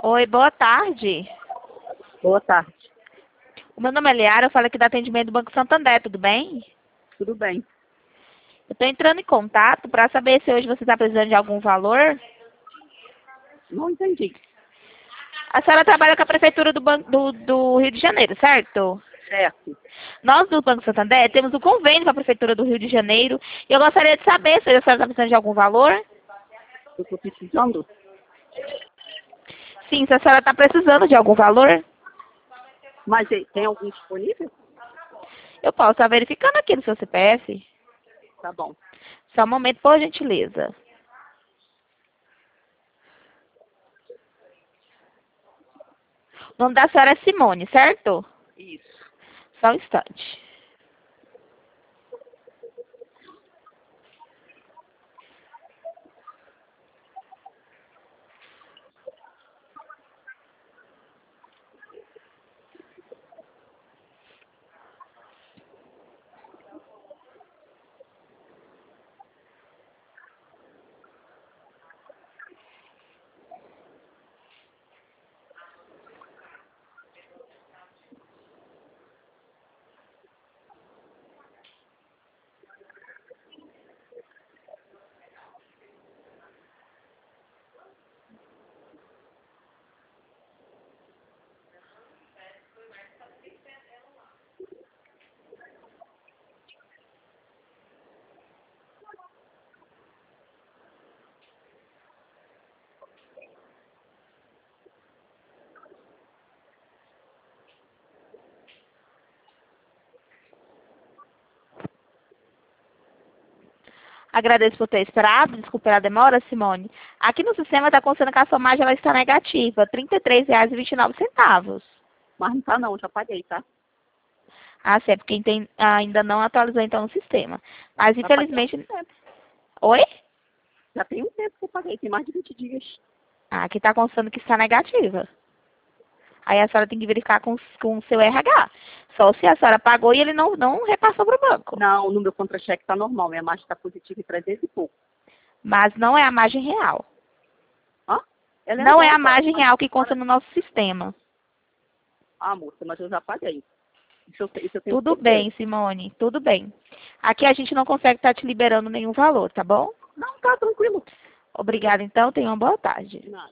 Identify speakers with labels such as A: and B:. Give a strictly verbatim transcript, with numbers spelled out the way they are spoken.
A: Oi, boa tarde.
B: Boa tarde.
A: O meu nome é Liara, eu falo aqui do atendimento do Banco Santander, tudo bem?
B: Tudo bem?
A: Eu estou entrando em contato para saber se hoje você está precisando de algum valor.
B: Não entendi.
A: A senhora trabalha com a Prefeitura do, Ban- do, do Rio de Janeiro, certo?
B: Certo.
A: Nós do Banco Santander temos um convênio com a Prefeitura do Rio de Janeiro e eu gostaria de saber se a senhora está precisando de algum valor.
B: Eu estou precisando.
A: Sim, se a senhora está precisando de algum valor,
B: Mas eh, tem algum disponível?
A: eu posso estar verificando aqui no seu C P F.
B: Tá bom.
A: Só um momento, por gentileza. O nome da senhora é Simone, certo?
B: Isso.
A: Só um instante. Agradeço por ter esperado, desculpe a demora, Simone. Aqui no sistema está constando que a sua margem ela está negativa, trinta e três reais e vinte e nove centavos.
B: Mas não tá não, já paguei, tá?
A: Ah, sim, é porque tem- ainda não atualizou então no sistema. Mas
B: Já paguei há
A: infelizmente...
B: um tempo.
A: Oi?
B: Já tem um tempo que eu paguei, tem mais de vinte dias.
A: Ah, aqui está constando que está negativa. Aí a senhora tem que verificar com, com o seu R H. Só se a senhora pagou e ele não, não repassou para o banco.
B: Não, no meu contra-cheque tá normal, minha margem tá positiva em trezentos e pouco.
A: Mas não é a margem real.
B: Hã? Ela é
A: Não é a
B: nova,
A: margem
B: mas...
A: real que consta no nosso sistema.
B: Ah, moça, mas eu já paguei. Isso eu, isso eu tenho
A: Tudo
B: certeza.
A: bem, Simone, tudo bem. Aqui a gente não consegue estar te liberando nenhum valor, tá bom?
B: Não, tá tranquilo.
A: Obrigada, então. Tenha uma boa tarde.
B: Nada.